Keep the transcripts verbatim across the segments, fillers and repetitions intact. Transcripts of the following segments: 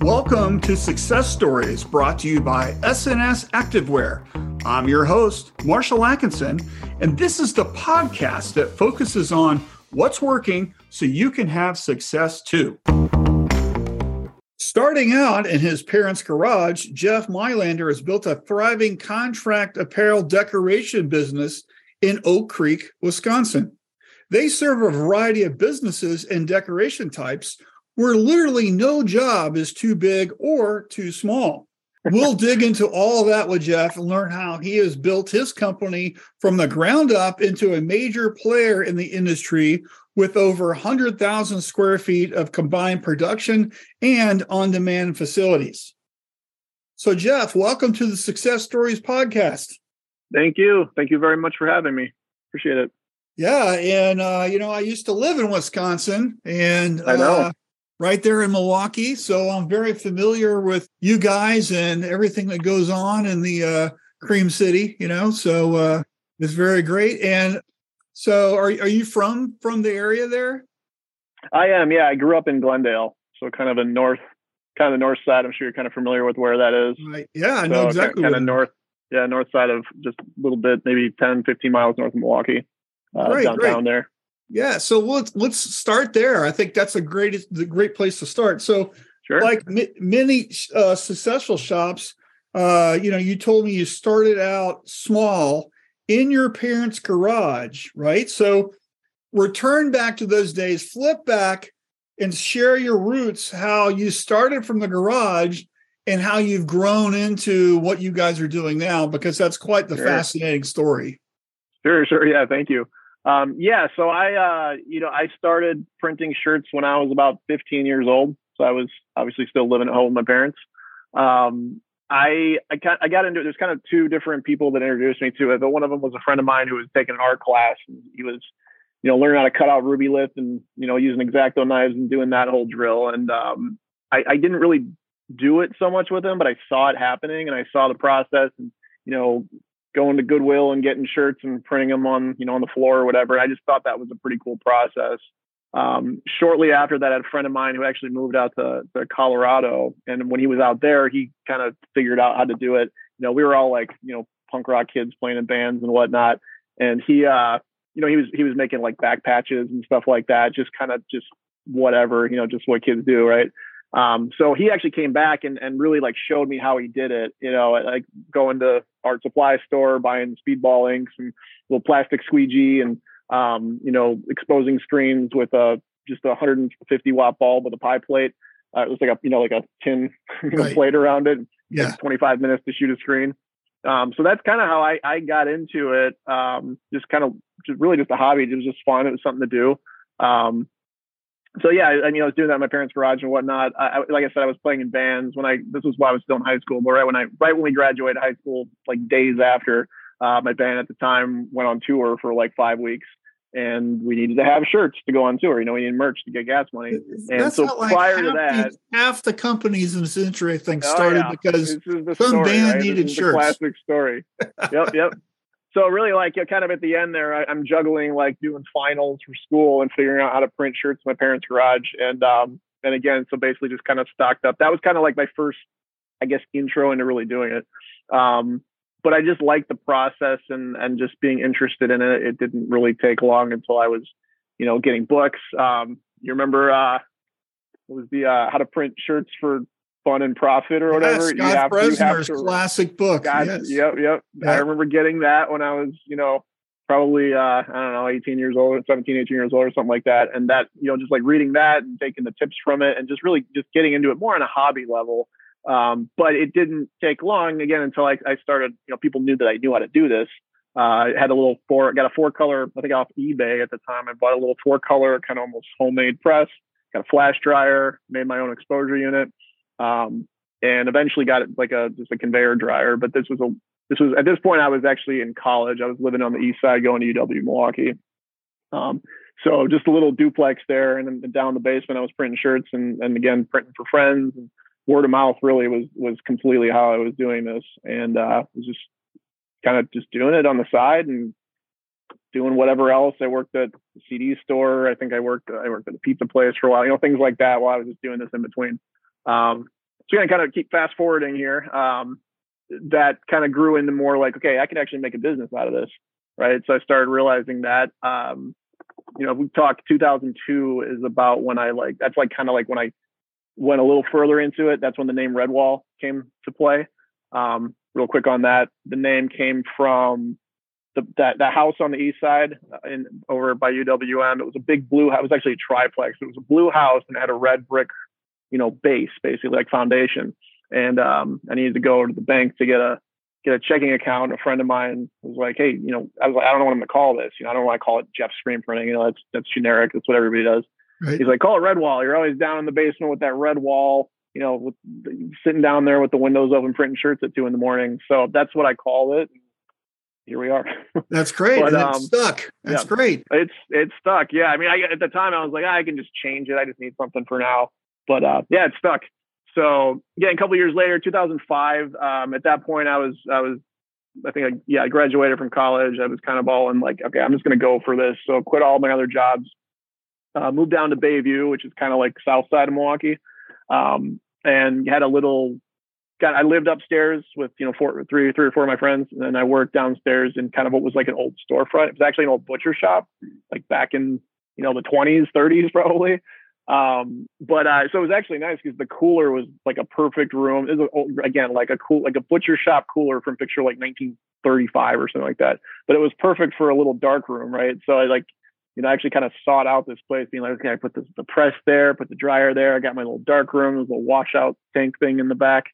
Welcome to Success Stories, brought to you by S N S Activewear. I'm your host, Marshall Atkinson, and this is the podcast that focuses on what's working so you can have success too. Starting out in his parents' garage, Jeff Meilander has built a thriving contract apparel decoration business in Oak Creek, Wisconsin. They serve a variety of businesses and decoration types where literally no job is too big or too small. We'll dig into all of that with Jeff and learn how he has built his company from the ground up into a major player in the industry with over one hundred thousand square feet of combined production and on-demand facilities. So, Jeff, welcome to the Success Stories podcast. Thank you. Thank you very much for having me. Appreciate it. Yeah, and, uh, you know, I used to live in Wisconsin, and I know. Uh, right there in Milwaukee. So I'm very familiar with you guys and everything that goes on in the uh, Cream City, you know, so uh, it's very great. And so are, are you from, from the area there? I am. Yeah. I grew up in Glendale. So kind of a north, kind of the north side. I'm sure you're kind of familiar with where that is. Right. Yeah, I so know exactly. Kind of north. Yeah. North side of just a little bit, maybe ten, fifteen miles north of Milwaukee, uh, great, downtown great. there. Yeah, so let's let's start there. I think that's a great the great place to start. So, sure. like m- many uh, successful shops, uh, you know, you told me you started out small in your parents' garage, right? So, return back to those days, flip back, and share your roots. How you started from the garage and how you've grown into what you guys are doing now, because that's quite the sure. fascinating story. Sure, sure, yeah, thank you. Um, yeah, so I, uh, you know, I started printing shirts when I was about fifteen years old. So I was obviously still living at home with my parents. Um, I, I got, I got into it. There's kind of two different people that introduced me to it, but one of them was a friend of mine who was taking an art class, and he was, you know, learning how to cut out ruby lift and, you know, using X-Acto knives and doing that whole drill. And, um, I, I didn't really do it so much with him, but I saw it happening and I saw the process and, you know, going to Goodwill and getting shirts and printing them on, you know, on the floor or whatever. I just thought that was a pretty cool process. Um, shortly after that, I had a friend of mine who actually moved out to, to Colorado. And when he was out there, he kind of figured out how to do it. You know, we were all like, you know, punk rock kids playing in bands and whatnot. And he, uh, you know, he was, he was making like back patches and stuff like that. Just kind of just whatever, you know, just what kids do. Right. Um, so he actually came back and, and really like showed me how he did it, you know, like going to art supply store, buying speedball inks and little plastic squeegee and, um, you know, exposing screens with a, just a one hundred fifty watt bulb with a pie plate. Uh, it was like a, you know, like a tin you know, Right. plate around it. Yeah. Like twenty-five minutes to shoot a screen. Um, so that's kind of how I, I got into it. Um, just kind of just really just a hobby. It was just fun. It was something to do. Um, So yeah, I mean, I was doing that in my parents' garage and whatnot. I, I, like I said, I was playing in bands when I. This was while I was still in high school. But right when I, right when we graduated high school, like days after, uh, my band at the time went on tour for like five weeks, and we needed to have shirts to go on tour. You know, we needed merch to get gas money. And That's so like prior to half that, the, half the companies in this industry, I think, oh, started yeah. because this is the some story, band right? needed this is shirts. The classic story. Yep, yep. So really, like, you know, kind of at the end there, I, I'm juggling like doing finals for school and figuring out how to print shirts in my parents' garage. And um, and again, so basically just kind of stocked up. That was kind of like my first, I guess, intro into really doing it. Um, but I just liked the process and and just being interested in it. It didn't really take long until I was, you know, getting books. Um, you remember uh, what was the uh, how to print shirts for Fun and Profit or whatever. Yeah, Scott Bresner's classic book. Scott, yes. Yep, yep. Yeah. I remember getting that when I was, you know, probably, uh, I don't know, eighteen years old, seventeen, eighteen years old or something like that. And that, you know, just like reading that and taking the tips from it and just really just getting into it more on a hobby level. Um, but it didn't take long, again, until I, I started, you know, people knew that I knew how to do this. Uh, I had a little four, got a four color, I think off eBay at the time. I bought a little four color, kind of almost homemade press, got a flash dryer, made my own exposure unit. Um, and eventually got it like a, just a conveyor dryer. But this was a, this was, at this point, I was actually in college. I was living on the east side going to U W Milwaukee. Um, so just a little duplex there. And then down in the basement, I was printing shirts and, and again, printing for friends. And word of mouth really was, was completely how I was doing this. And uh, was just kind of just doing it on the side and doing whatever else. I worked at the C D store. I think I worked, I worked at a pizza place for a while, you know, things like that while I was just doing this in between. Um, so gonna kind of keep fast forwarding here. Um, that kind of grew into more like, okay, I can actually make a business out of this, right? So I started realizing that, um, you know, we talked two thousand two is about when I like, that's like kind of like when I went a little further into it. That's when the name Redwall came to play. Um, real quick on that, the name came from the that, that house on the east side in over by U W M. It was a big blue house. It was actually a triplex. It was a blue house and it had a red brick, you know, base, basically like foundation. And um, I needed to go to the bank to get a get a checking account. A friend of mine was like, "Hey, you know," I was like, "I don't know what I'm going to call this. You know, I don't want to call it Jeff Screen Printing. You know, that's that's generic. That's what everybody does." Right. He's like, "Call it Redwall. You're always down in the basement with that red wall. You know, with, sitting down there with the windows open, printing shirts at two in the morning." So that's what I call it. Here we are. That's great. But, and um, it's stuck. That's yeah, great. It's it's stuck. Yeah. I mean, I, at the time I was like, I can just change it. I just need something for now. But uh, yeah, it's stuck. So yeah, a couple of years later, two thousand five. Um, at that point, I was I was I think I, yeah I graduated from college. I was kind of all in like, okay, I'm just going to go for this. So quit all my other jobs. Uh, moved down to Bayview, which is kind of like south side of Milwaukee, um, and had a little. Got I lived upstairs with you know four, three, three or four of my friends, and then I worked downstairs in kind of what was like an old storefront. It was actually an old butcher shop, like back in you know the twenties, thirties probably. Um, but uh, so it was actually nice because the cooler was like a perfect room. It was a, again like a cool like a butcher shop cooler from picture like nineteen thirty-five or something like that. But it was perfect for a little dark room, right? So I like. You know, I actually kind of sought out this place, being like, okay, I put this, the press there, put the dryer there. I got my little dark room, there's a little washout tank thing in the back.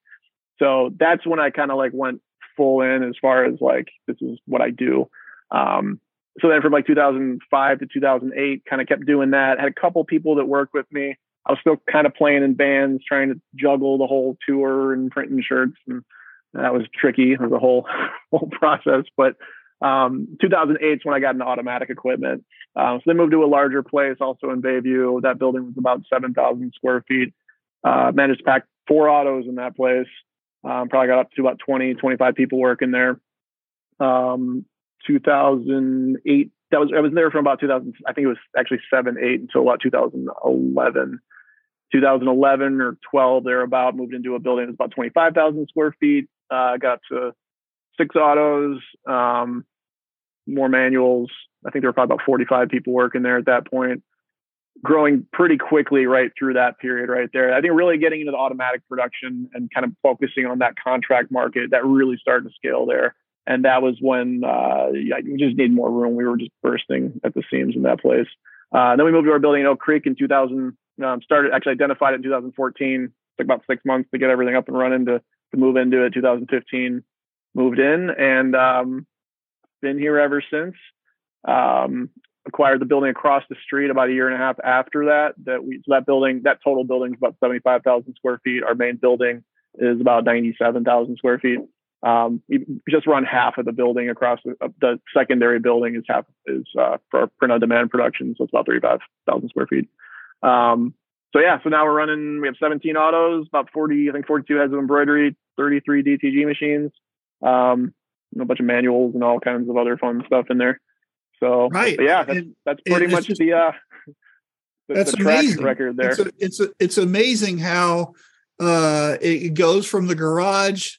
So that's when I kind of like went full in as far as like, this is what I do. Um, so then from like two thousand five to two thousand eight, kind of kept doing that. Had a couple people that worked with me. I was still kind of playing in bands, trying to juggle the whole tour and printing shirts. And that was tricky. It was a whole, whole process. But um, two thousand eight is when I got into automatic equipment. Um, so then moved to a larger place, also in Bayview. That building was about seven thousand square feet. Uh, managed to pack four autos in that place. Um, probably got up to about twenty, twenty-five people working there. Um, two thousand eight, that was, I was there from about two thousand, I think it was actually seven, eight until about two thousand eleven. two thousand eleven or twelve, thereabout, moved into a building that was about twenty-five thousand square feet. Uh, got to six autos, um, more manuals. I think there were probably about forty-five people working there at that point. Growing pretty quickly right through that period right there. I think really getting into the automatic production and kind of focusing on that contract market, that really started to scale there. And that was when uh, yeah, we just needed more room. We were just bursting at the seams in that place. Uh, then we moved to our building in Oak Creek in two thousand. Um, started actually identified it in two thousand fourteen. Took about six months to get everything up and running to to move into it. two thousand fifteen moved in and um, been here ever since. Um, acquired the building across the street about a year and a half after that. That we so that building, that total building is about seventy-five thousand square feet. Our main building is about ninety-seven thousand square feet. Um, we just run half of the building across the, the secondary building is half is uh, for our print on demand production, so it's about thirty-five thousand square feet. Um, so yeah, so now we're running. We have seventeen autos, about forty, I think forty-two heads of embroidery, thirty-three D T G machines, um, a bunch of manuals and all kinds of other fun stuff in there. So right, yeah, that's, and, that's pretty much just, the, uh, the that's the track amazing. record there. It's a, it's a, it's amazing how uh, it goes from the garage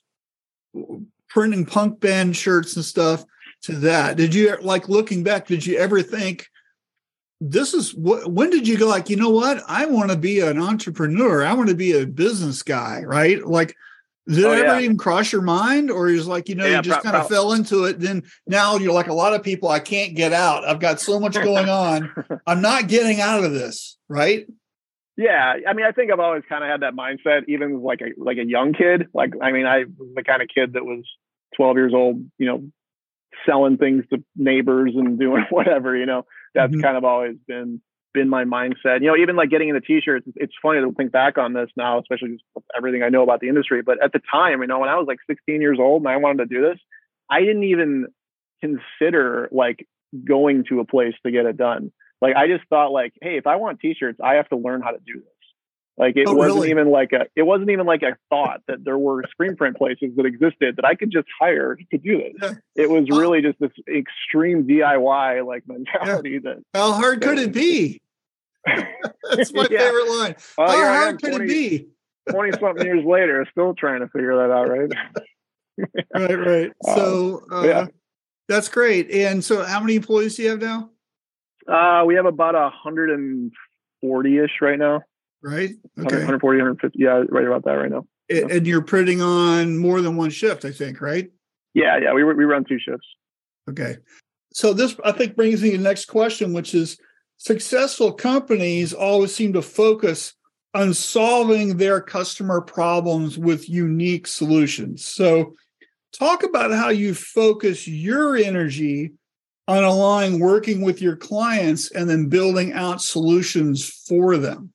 printing punk band shirts and stuff to that. Did you like looking back? Did you ever think this is what? When did you go like, you know what? I want to be an entrepreneur. I want to be a business guy, right? Like. Did oh, it ever yeah. even cross your mind, or is like, you know, yeah, you just pro- kind of pro- fell into it? Then now you're like a lot of people, I can't get out. I've got so much going on. I'm not getting out of this. Right. Yeah. I mean, I think I've always kind of had that mindset, even like a, like a young kid. Like, I mean, I was the kind of kid that was twelve years old, you know, selling things to neighbors and doing whatever, you know, that's mm-hmm. kind of always been, been my mindset. You know, even like getting into t-shirts, it's funny to think back on this now, especially just everything I know about the industry. But at the time, you know, when I was like sixteen years old and I wanted to do this, I didn't even consider like going to a place to get it done. Like, I just thought like, hey, if I want t-shirts, I have to learn how to do this. Like, it oh, wasn't really? even like a, it wasn't even like a thought that there were screen print places that existed that I could just hire to do this. Yeah. It was really oh. just this extreme D I Y like mentality. Yeah. That how hard that could was, it be? That's my yeah. favorite line. Well, how yeah, hard could twenty, it be? twenty something years later, still trying to figure that out, right? Right, right. So uh, yeah. That's great. And so how many employees do you have now? Uh, we have about one hundred forty-ish right now. Right. Okay. one forty, one fifty. Yeah, right about that right now. And, yeah. and you're printing on more than one shift, I think, right? Yeah, yeah. We we run two shifts. Okay. So this, I think, brings me to the next question, which is successful companies always seem to focus on solving their customer problems with unique solutions. So talk about how you focus your energy on aligning working with your clients and then building out solutions for them.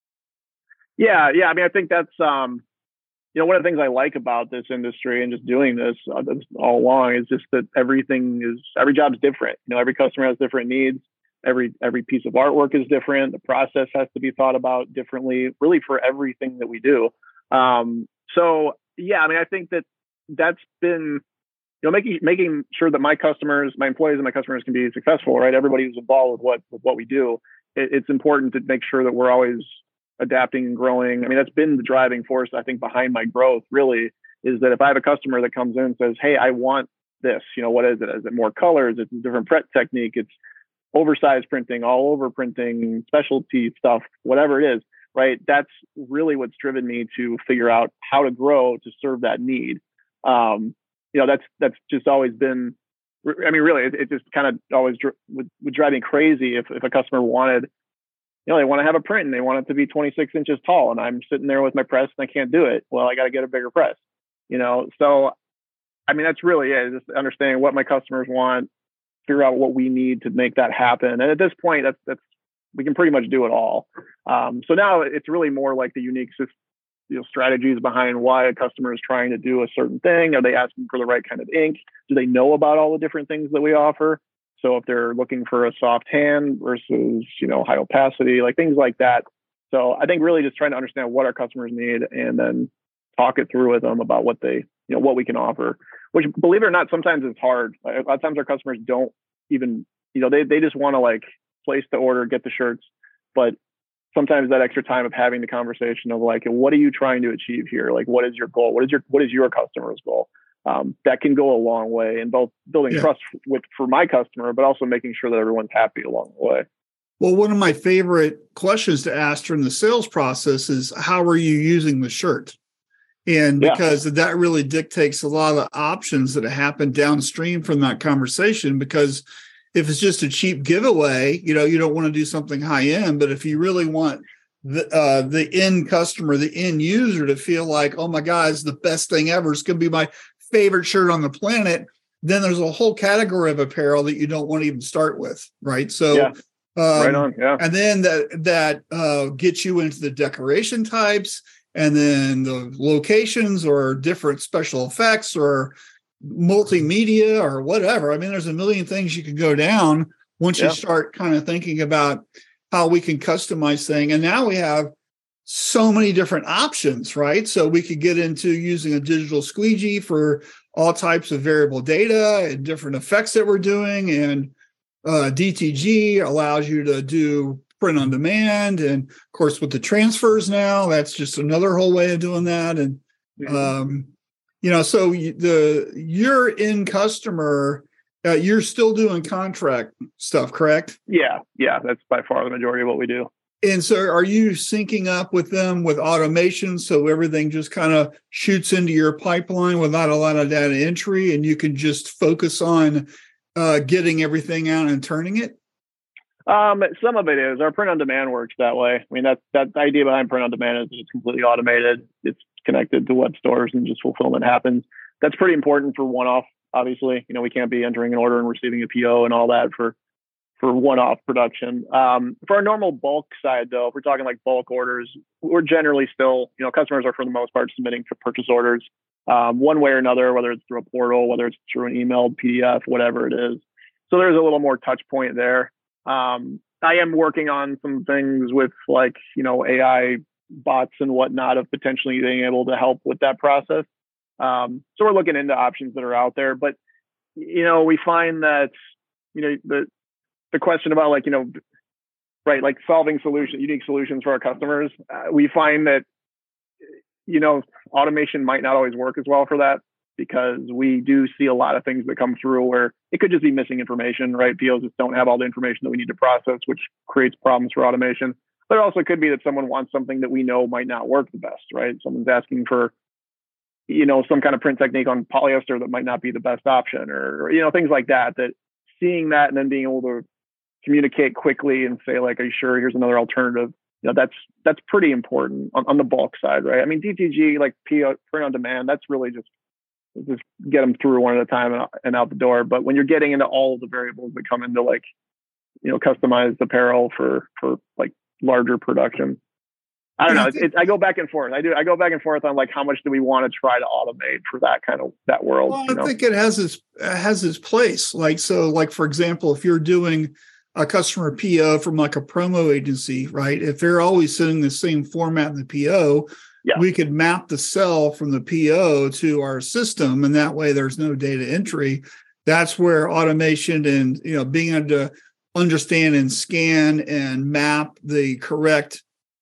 Yeah, yeah. I mean, I think that's, um, you know, one of the things I like about this industry and just doing this uh, all along is just that everything is, every job's different. You know, every customer has different needs. Every every piece of artwork is different. The process has to be thought about differently, really, for everything that we do. Um, so, yeah, I mean, I think that that's been, you know, making making sure that my customers, my employees, and my customers can be successful. Right, everybody who's involved with what with what we do. It, it's important to make sure that we're always adapting and growing. I mean, that's been the driving force, I think, behind my growth. Really, is that if I have a customer that comes in and says, "Hey, I want this," you know, what is it? Is it more colors? It's a different print technique. It's oversized printing, all over printing, specialty stuff, whatever it is, right? That's really what's driven me to figure out how to grow to serve that need. Um, you know, that's that's just always been, I mean, really, it, it just kind of always dr- would, would drive me crazy if, if a customer wanted, you know, they want to have a print and they want it to be twenty-six inches tall, and I'm sitting there with my press and I can't do it. Well, I got to get a bigger press, you know? So, I mean, that's really it, just understanding what my customers want, figure out what we need to make that happen. And at this point, that's, that's, we can pretty much do it all. Um, so now it's really more like the unique, you know, strategies behind why a customer is trying to do a certain thing. Are they asking for the right kind of ink? Do they know about all the different things that we offer? So if they're looking for a soft hand versus, you know, high opacity, like things like that. So I think really just trying to understand what our customers need and then talk it through with them about what they, you know, what we can offer, which, believe it or not, sometimes it's hard. Like, a lot of times our customers don't even, you know, they, they just want to like place the order, get the shirts. But sometimes that extra time of having the conversation of like, what are you trying to achieve here? Like, what is your goal? What is your, what is your customer's goal? Um, that can go a long way in both building yeah. trust with, for my customer, but also making sure that everyone's happy along the way. Well, one of my favorite questions to ask during the sales process is, how are you using the shirt? And because yeah. that really dictates a lot of the options that happen downstream from that conversation. Because if it's just a cheap giveaway, you know, you don't want to do something high end. But if you really want the uh, the end customer, the end user to feel like, oh my God, it's the best thing ever, it's going to be my favorite shirt on the planet, then there's a whole category of apparel that you don't want to even start with, right? So, yeah. um, right on, yeah. And then that that uh, gets you into the decoration types. And then the locations or different special effects or multimedia or whatever. I mean, there's a million things you can go down once yeah. you start kind of thinking about how we can customize things. And now we have so many different options, right? So we could get into using a digital squeegee for all types of variable data and different effects that we're doing. And uh, D T G allows you to do print on demand, and of course with the transfers now, that's just another whole way of doing that. And mm-hmm. um, you know, so the your end customer, uh, you're still doing contract stuff, correct? Yeah, yeah, that's by far the majority of what we do. And so, are you syncing up with them with automation so everything just kind of shoots into your pipeline without a lot of data entry, and you can just focus on uh, getting everything out and turning it? Um, some of it is. Our print on demand works that way. I mean, that's that the idea behind print on demand is it's completely automated. It's connected to web stores and just fulfillment happens. That's pretty important for one-off, obviously. You know, we can't be entering an order and receiving a P O and all that for for one-off production. Um, for our normal bulk side, though, if we're talking like bulk orders, we're generally still, you know, customers are for the most part submitting for purchase orders um, one way or another, whether it's through a portal, whether it's through an emailed P D F, whatever it is. So there's a little more touch point there. Um, I am working on some things with like, you know, A I bots and whatnot of potentially being able to help with that process. Um, so we're looking into options that are out there, but, you know, we find that, you know, the, the question about like, you know, right, like solving solution, unique solutions for our customers, uh, we find that you know, automation might not always work as well for that, because we do see a lot of things that come through where it could just be missing information, right? P Os just don't have all the information that we need to process, which creates problems for automation. But it also could be that someone wants something that we know might not work the best, right? Someone's asking for, you know, some kind of print technique on polyester that might not be the best option, or, you know, things like that, that seeing that and then being able to communicate quickly and say, like, are you sure? Here's another alternative. You know, that's, that's pretty important on, on the bulk side, right? I mean, D T G, like P O, print on demand, that's really just, just get them through one at a time and, and out the door. But when you're getting into all of the variables that come into, like, you know, customized apparel for, for like larger production, I don't know. It's, it's, I go back and forth. I do. I go back and forth on, like, how much do we want to try to automate for that kind of that world? Well, you know? I think it has its it has its place. Like, so, like, for example, if you're doing a customer P O from like a promo agency, right? If they're always sending the same format in the P O, yeah. we could map the cell from the P O to our system, and that way there's no data entry. That's where automation and, you know, being able to understand and scan and map the correct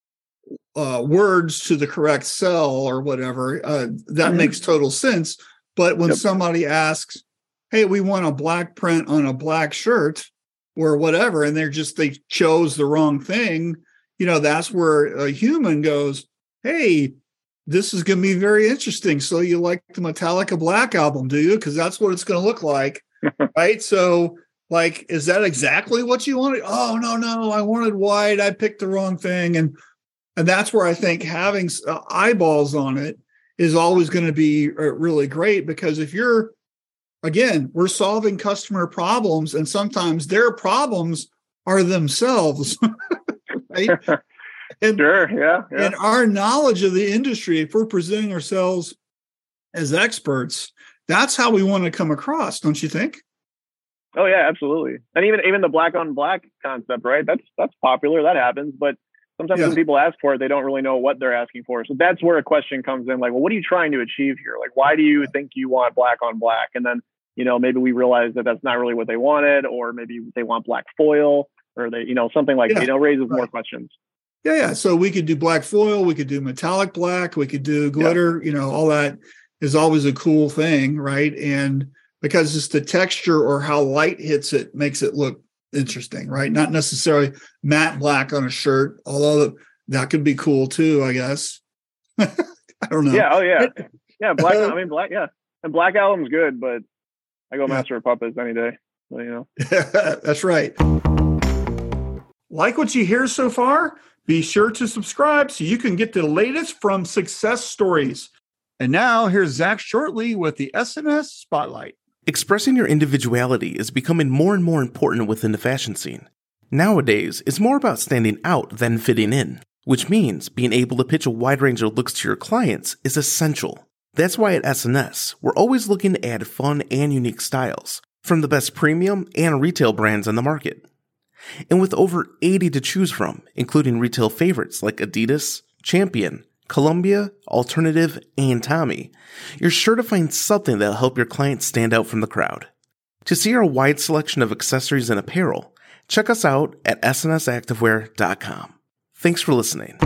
Uh, words to the correct cell or whatever, uh, that mm-hmm. makes total sense. But when yep. somebody asks, hey, we want a black print on a black shirt or whatever, and they're just, they chose the wrong thing, you know, that's where a human goes, hey, this is going to be very interesting. So you like the Metallica Black album, do you? Because that's what it's going to look like, right? So, like, is that exactly what you wanted? Oh, no, no, I wanted white. I picked the wrong thing. And And that's where I think having uh, eyeballs on it is always going to be uh, really great, because if you're, again, we're solving customer problems, and sometimes their problems are themselves, right? And, sure, yeah, yeah. And our knowledge of the industry, if we're presenting ourselves as experts, that's how we want to come across, don't you think? Oh yeah, absolutely. And even even the black on black concept, right? That's that's popular. That happens, but sometimes yeah. when people ask for it, they don't really know what they're asking for. So that's where a question comes in, like, well, what are you trying to achieve here? Like, why do you think you want black on black? And then, you know, maybe we realize that that's not really what they wanted, or maybe they want black foil, or they, you know, something like, yeah. you know, raises right. more questions. Yeah, yeah. So we could do black foil, we could do metallic black, we could do glitter, yeah. you know, all that is always a cool thing, right? And because it's the texture or how light hits it makes it look interesting, right? Not necessarily matte black on a shirt, although that could be cool too, I guess. I don't know. Yeah. Oh yeah. Yeah. Black. I mean, black. Yeah. And Black Album's good, but I go yeah. Master of Puppets any day. So, you know. That's right. Like what you hear so far? Be sure to subscribe so you can get the latest from Success Stories. And now here's Zach Shortley with the S N S Spotlight. Expressing your individuality is becoming more and more important within the fashion scene. Nowadays, it's more about standing out than fitting in, which means being able to pitch a wide range of looks to your clients is essential. That's why at S N S, we're always looking to add fun and unique styles from the best premium and retail brands on the market. And with over eighty to choose from, including retail favorites like Adidas, Champion, Columbia, Alternative, and Tommy, you're sure to find something that'll help your clients stand out from the crowd. To see our wide selection of accessories and apparel, check us out at S N S activewear dot com. Thanks for listening.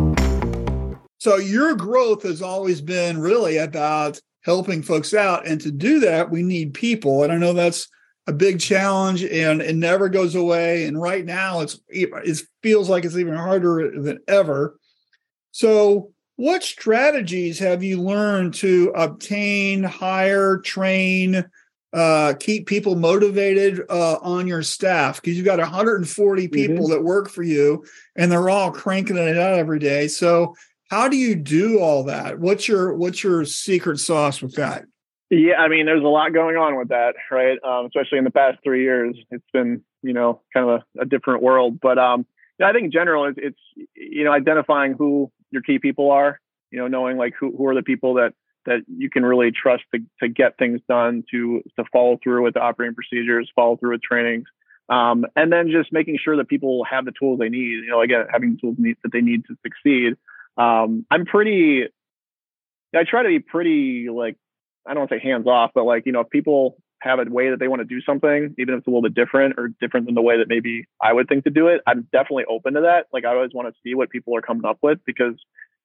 So your growth has always been really about helping folks out. And to do that, we need people. And I know that's a big challenge, and it never goes away. And right now it's it feels like it's even harder than ever. So what strategies have you learned to obtain, hire, train, uh, keep people motivated uh, on your staff? Because you've got one hundred forty people mm-hmm. that work for you, and they're all cranking it out every day. So how do you do all that? What's your what's your secret sauce with that? Yeah, I mean, there's a lot going on with that, right? Um, especially in the past three years, it's been, you know, kind of a, a different world. But um, yeah, I think in general, it's, it's, you know, identifying who your key people are, you know, knowing like who, who are the people that that you can really trust to to get things done, to to follow through with the operating procedures, follow through with trainings, um, and then just making sure that people have the tools they need. You know, again, having the tools need, that they need to succeed. Um, I'm pretty. I try to be pretty like. I don't want to say hands off, but like, you know, if people have a way that they want to do something, even if it's a little bit different or different than the way that maybe I would think to do it, I'm definitely open to that. Like, I always want to see what people are coming up with, because,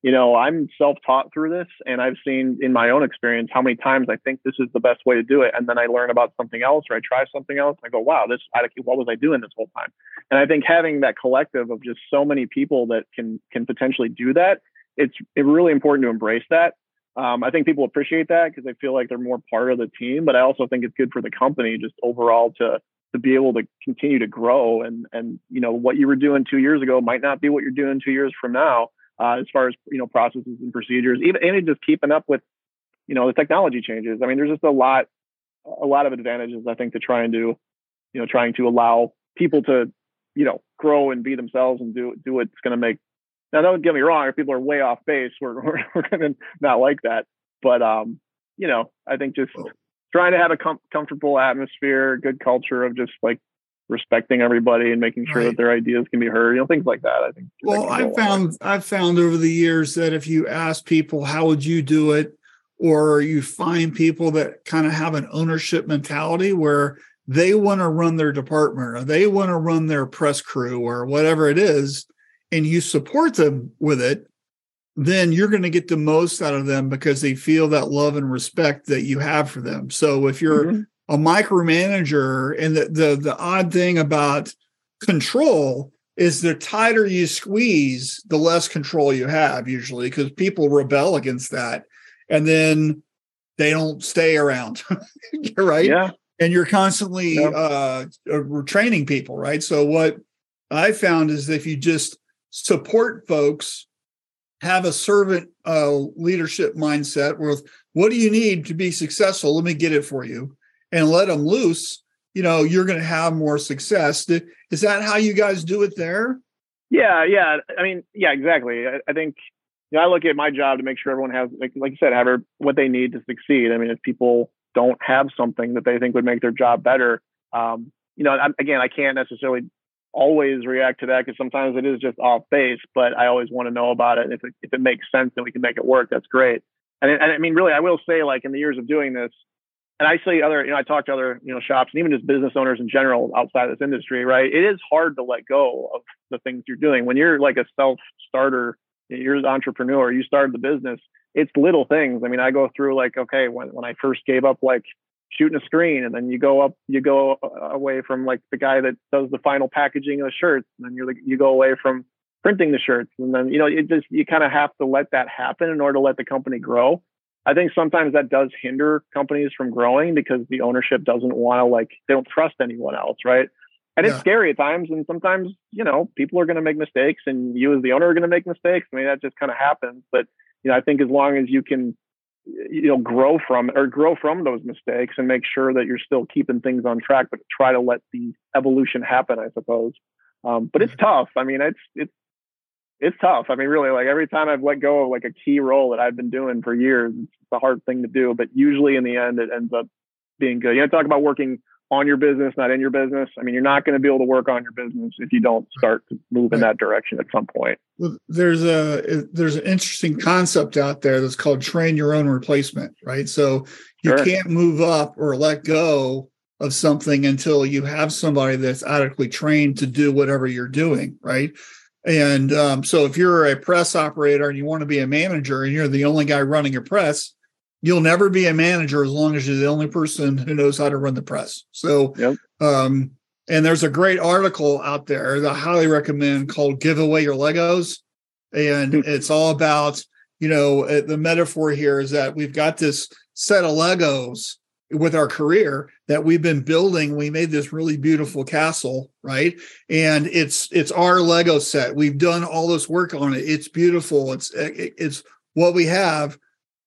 you know, I'm self-taught through this, and I've seen in my own experience how many times I think this is the best way to do it, and then I learn about something else, or I try something else, and I go, wow, this, I, what was I doing this whole time? And I think having that collective of just so many people that can can potentially do that, it's it's really important to embrace that. Um, I think people appreciate that because they feel like they're more part of the team, but I also think it's good for the company just overall to to be able to continue to grow. And, and, you know, what you were doing two years ago might not be what you're doing two years from now, uh, as far as, you know, processes and procedures, even, even just keeping up with, you know, the technology changes. I mean, there's just a lot, a lot of advantages, I think, to trying to, you know, trying to allow people to, you know, grow and be themselves and do, do what's going to make. Now, don't get me wrong, if people are way off base, we're, we're, we're going to not like that. But, um, you know, I think just trying to have a com- comfortable atmosphere, good culture of just like respecting everybody and making sure right. that their ideas can be heard, you know, things like that. I think. Well, I found, I've found over the years that if you ask people, how would you do it? Or you find people that kind of have an ownership mentality where they want to run their department or they want to run their press crew or whatever it is, and you support them with it, then you're going to get the most out of them because they feel that love and respect that you have for them. So if you're mm-hmm. a micromanager, and the, the, the odd thing about control is the tighter you squeeze, the less control you have usually, because people rebel against that. And then they don't stay around, right? Yeah. And you're constantly yeah. uh, training people, right? So what I found is if you just support folks, have a servant uh, leadership mindset with what do you need to be successful? Let me get it for you, and let them loose. You know, you're going to have more success. Is that how you guys do it there? Yeah, yeah. I mean, yeah, exactly. I, I think, you know, I look at my job to make sure everyone has, like, like you said, have what they need to succeed. I mean, if people don't have something that they think would make their job better, um, you know, I'm, again, I can't necessarily always react to that because sometimes it is just off base, but I always want to know about it. And if it, if it makes sense and we can make it work, that's great. And, and I mean, really, I will say, like, in the years of doing this, and I see other, you know, I talk to other, you know, shops and even just business owners in general outside of this industry, right? It is hard to let go of the things you're doing. When you're like a self-starter, you're an entrepreneur, you started the business, it's little things. I mean, I go through like, okay, when, when I first gave up like shooting a screen, and then you go up, you go away from like the guy that does the final packaging of the shirts, and then you're like, you go away from printing the shirts, and then, you know, it just, you kind of have to let that happen in order to let the company grow. I think sometimes that does hinder companies from growing because the ownership doesn't want to, like, they don't trust anyone else, right? And yeah. it's scary at times, and sometimes, you know, people are going to make mistakes, and you as the owner are going to make mistakes. I mean, that just kind of happens. But, you know, I think as long as you can, you know, grow from or grow from those mistakes and make sure that you're still keeping things on track, but try to let the evolution happen, I suppose. Um, but it's tough. I mean, it's, it's, it's tough. I mean, really, like every time I've let go of like a key role that I've been doing for years, it's a hard thing to do, but usually in the end, it ends up being good. You know, talk about working on your business, not in your business. I mean, you're not going to be able to work on your business if you don't start to move in that direction at some point. Well, there's a there's an interesting concept out there that's called train your own replacement, right? So you sure. can't move up or let go of something until you have somebody that's adequately trained to do whatever you're doing, right? And um, so if you're a press operator and you want to be a manager and you're the only guy running your press, you'll never be a manager as long as you're the only person who knows how to run the press. So, yep. um, and there's a great article out there that I highly recommend called Give Away Your Legos. And it's all about, you know, the metaphor here is that we've got this set of Legos with our career that we've been building. We made this really beautiful castle, right? And it's it's our Lego set. We've done all this work on it. It's beautiful. It's it's what we have.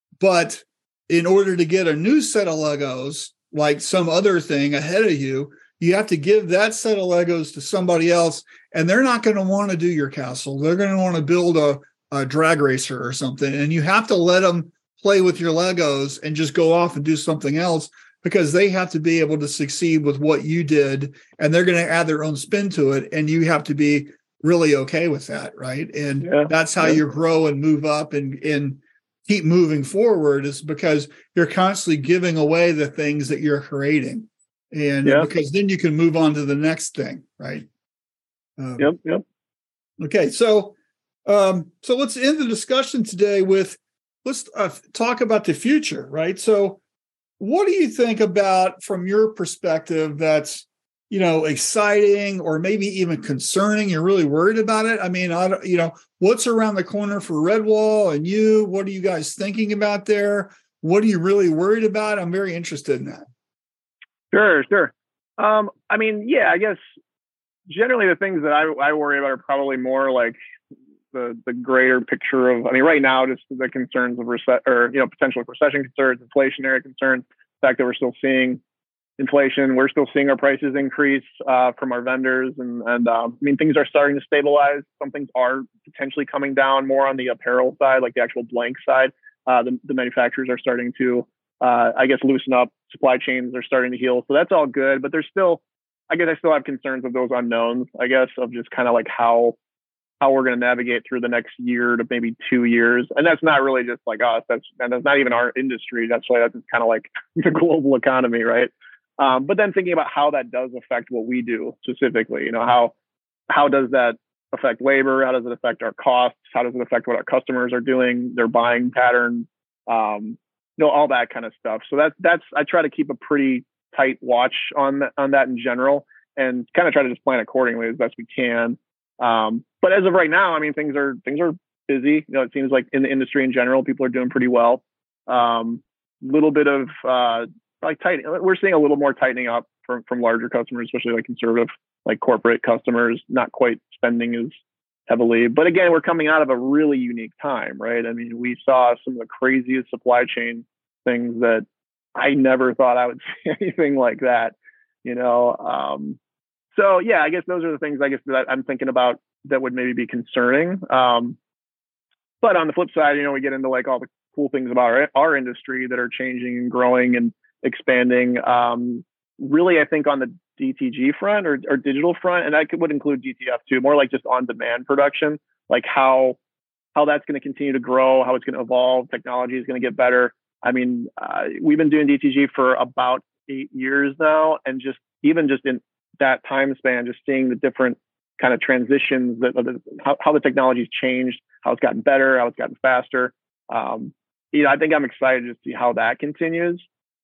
But in order to get a new set of Legos, like some other thing ahead of you, you have to give that set of Legos to somebody else, and they're not going to want to do your castle. They're going to want to build a, a drag racer or something, and you have to let them play with your Legos and just go off and do something else because they have to be able to succeed with what you did, and they're going to add their own spin to it, and you have to be really okay with that, right? And yeah, that's how yeah. you grow and move up and and keep moving forward, is because you're constantly giving away the things that you're creating. And yeah. because then you can move on to the next thing, right? Um, yep, yep. Okay, so Um, so let's end the discussion today with, let's uh, talk about the future, right? So what do you think about, from your perspective, that's, you know, exciting or maybe even concerning? You're really worried about it? I mean, I don't, you know, what's around the corner for Redwall and you? What are you guys thinking about there? What are you really worried about? I'm very interested in that. Sure, sure. Um, I mean, yeah, I guess generally the things that I, I worry about are probably more like the the greater picture of, I mean, right now, just the concerns of rece- or, you know, potential recession concerns, inflationary concerns, the fact that we're still seeing inflation, we're still seeing our prices increase uh, from our vendors. And, and um, I mean, things are starting to stabilize. Some things are potentially coming down more on the apparel side, like the actual blank side. Uh, the, the manufacturers are starting to, uh, I guess, loosen up. Supply chains are starting to heal. So that's all good. But there's still, I guess I still have concerns of those unknowns, I guess, of just kind of like how how we're going to navigate through the next year to maybe two years. And that's not really just like us. That's, and that's not even our industry. That's why that's kind of like the global economy, right? Um, but then thinking about how that does affect what we do specifically, you know, how how does that affect labor? How does it affect our costs? How does it affect what our customers are doing, their buying patterns, um, you know, all that kind of stuff. So that's, that's, I try to keep a pretty tight watch on that, on that in general, and kind of try to just plan accordingly as best we can. Um, but as of right now, I mean, things are, things are busy. You know, it seems like in the industry in general, people are doing pretty well. Um, little bit of, uh, like tight, we're seeing a little more tightening up from, from larger customers, especially like conservative, like corporate customers, not quite spending as heavily. But again, we're coming out of a really unique time, right? I mean, we saw some of the craziest supply chain things that I never thought I would see anything like that, you know? Um, so yeah, I guess those are the things I guess that I'm thinking about that would maybe be concerning. Um, but on the flip side, you know, we get into like all the cool things about our, our industry that are changing and growing and expanding. Um, really, I think on the D T G front or, or digital front, and that could, would include D T F too, more like just on-demand production, like how how that's going to continue to grow, how it's going to evolve, technology is going to get better. I mean, uh, we've been doing D T G for about eight years now, and just even just in that time span, just seeing the different kind of transitions, that the, how, how the technology's changed, how it's gotten better, how it's gotten faster. Um, you know, I think I'm excited to see how that continues.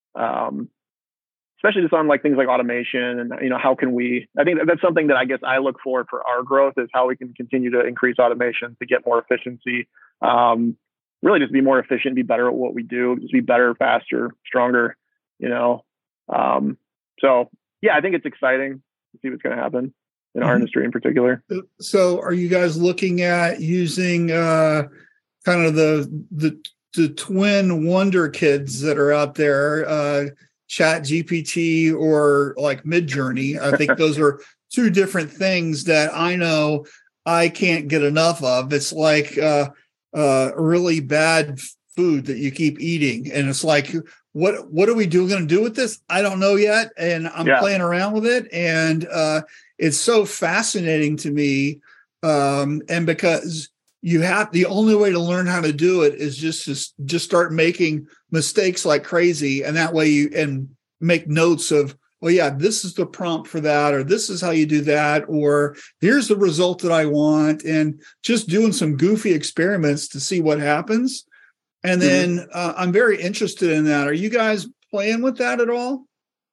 Um, especially just on like things like automation and, you know, how can we, I think that's something that I guess I look for for our growth, is how we can continue to increase automation to get more efficiency, um, really just be more efficient, be better at what we do, just be better, faster, stronger, you know? Um, so yeah, I think it's exciting to see what's going to happen in our mm-hmm. industry in particular. So are you guys looking at using uh, kind of the, the, the twin wonder kids that are out there, uh, Chat G P T or like Midjourney? I think those are two different things that I know I can't get enough of. It's like uh, uh, really bad food that you keep eating. And it's like, what what are we doing going to do with this? I don't know yet. And I'm yeah. playing around with it. And uh, it's so fascinating to me. Um, and because you have, the only way to learn how to do it is just to just start making mistakes like crazy. And that way you, and make notes of, well, yeah, this is the prompt for that, or this is how you do that, or here's the result that I want. And just doing some goofy experiments to see what happens. And then mm-hmm. uh, I'm very interested in that. Are you guys playing with that at all?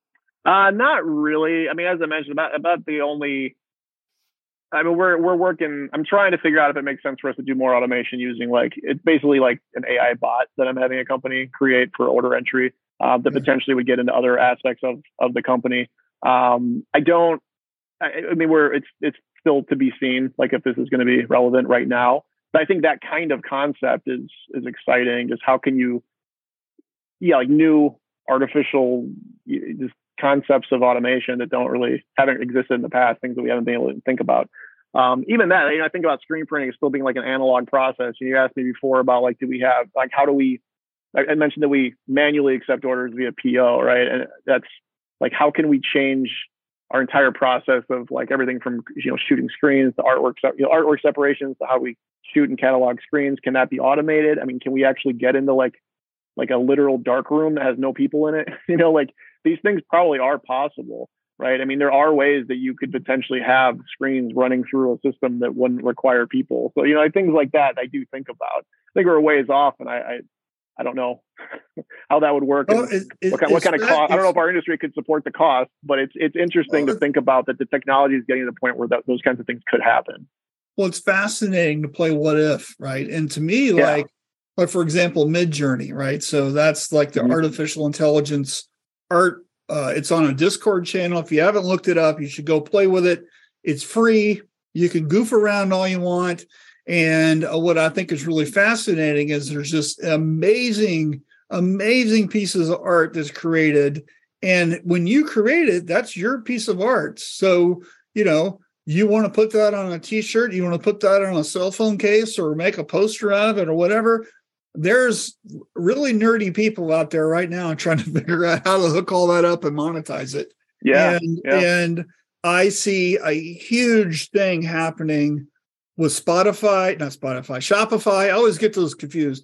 Uh, not really. I mean, as I mentioned, about, about the only, I mean, we're we're working. I'm trying to figure out if it makes sense for us to do more automation using like, it's basically like an A I bot that I'm having a company create for order entry uh, that yeah. potentially would get into other aspects of of the company. Um, I don't. I, I mean, we're it's it's still to be seen, like if this is going to be relevant right now. But I think that kind of concept is is exciting. Just how can you, yeah, like new artificial just concepts of automation that don't really haven't existed in the past, things that we haven't been able to think about. Um, even that, you know, I think about screen printing as still being like an analog process. You asked me before about like, do we have like, how do we? I mentioned that we manually accept orders via P O, right? And that's like, how can we change our entire process of like everything from, you know, shooting screens to artwork, you know, artwork separations to how we shoot and catalog screens? Can that be automated? I mean, can we actually get into like like a literal dark room that has no people in it? You know, like these things probably are possible. right? I mean, there are ways that you could potentially have screens running through a system that wouldn't require people. So, you know, things like that I do think about. I think we're a ways off, and I I, I don't know how that would work. Oh, it, it, what, kind, what kind of cost? I don't know if our industry could support the cost, but it's it's interesting well, to think about that the technology is getting to the point where that, those kinds of things could happen. Well, it's fascinating to play what if, right? And to me, yeah. like, like for example, Midjourney, right? So that's like the mm-hmm. artificial intelligence art. Uh, it's on a Discord channel. If you haven't looked it up, you should go play with it. It's free. You can goof around all you want. And uh, what I think is really fascinating is there's just amazing, amazing pieces of art that's created. And when you create it, that's your piece of art. So, you know, you want to put that on a T-shirt, you want to put that on a cell phone case or make a poster out of it or whatever. There's really nerdy people out there right now trying to figure out how to hook all that up and monetize it. Yeah. And, yeah. and I see a huge thing happening with Spotify, not Spotify, Shopify. I always get those confused.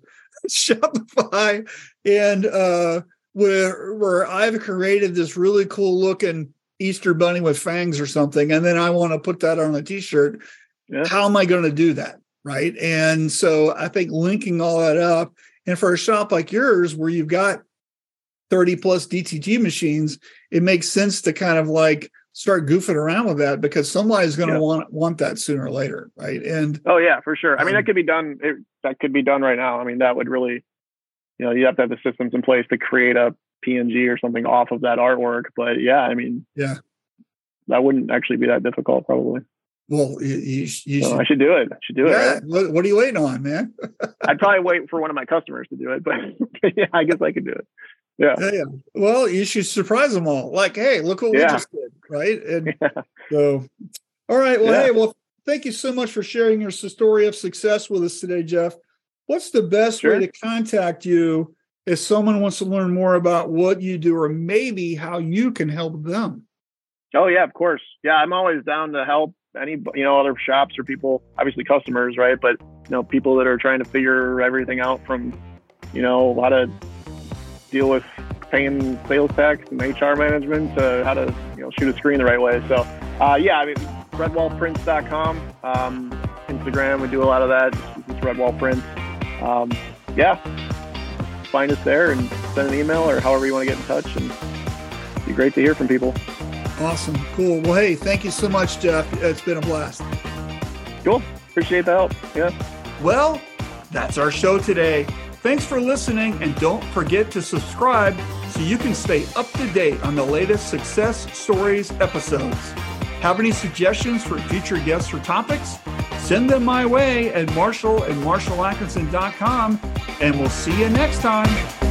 Shopify. And uh, where, where I've created this really cool looking Easter bunny with fangs or something, and then I want to put that on a T-shirt. Yeah. How am I going to do that? Right. And so I think linking all that up, and for a shop like yours, where you've got thirty plus D T G machines, it makes sense to kind of like start goofing around with that because somebody's going to yeah. want want that sooner or later. Right. And oh, yeah, for sure. I mean, um, that could be done. It, that could be done right now. I mean, that would really, you know, you have to have the systems in place to create a P N G or something off of that artwork. But yeah, I mean, yeah, that wouldn't actually be that difficult, probably. Well, you, you, you so should. I should do it. I should do yeah. it. Right? What, what are you waiting on, man? I'd probably wait for one of my customers to do it, but yeah, I guess I could do it. Yeah. yeah. Yeah. Well, you should surprise them all. Like, hey, look what yeah. we just did, right? And yeah. so, all right. Well, yeah. hey, well, thank you so much for sharing your story of success with us today, Jeff. What's the best sure. way to contact you if someone wants to learn more about what you do or maybe how you can help them? Oh, yeah, of course. Yeah, I'm always down to help any, you know, other shops or people, obviously customers, right? But, you know, people that are trying to figure everything out from, you know, how to deal with paying sales tax and H R management to how to, you know, shoot a screen the right way. So, uh, yeah, I mean, redwall prints dot com, um, Instagram, we do a lot of that. It's Redwall Prints. Um, yeah, find us there and send an email or however you want to get in touch. And it'd be great to hear from people. Awesome. Cool. Well, hey, thank you so much, Jeff. It's been a blast. Cool. Appreciate the help. Yeah. Well, that's our show today. Thanks for listening, and don't forget to subscribe so you can stay up to date on the latest Success Stories episodes. Have any suggestions for future guests or topics? Send them my way at Marshall at marshall atkinson dot com, and we'll see you next time.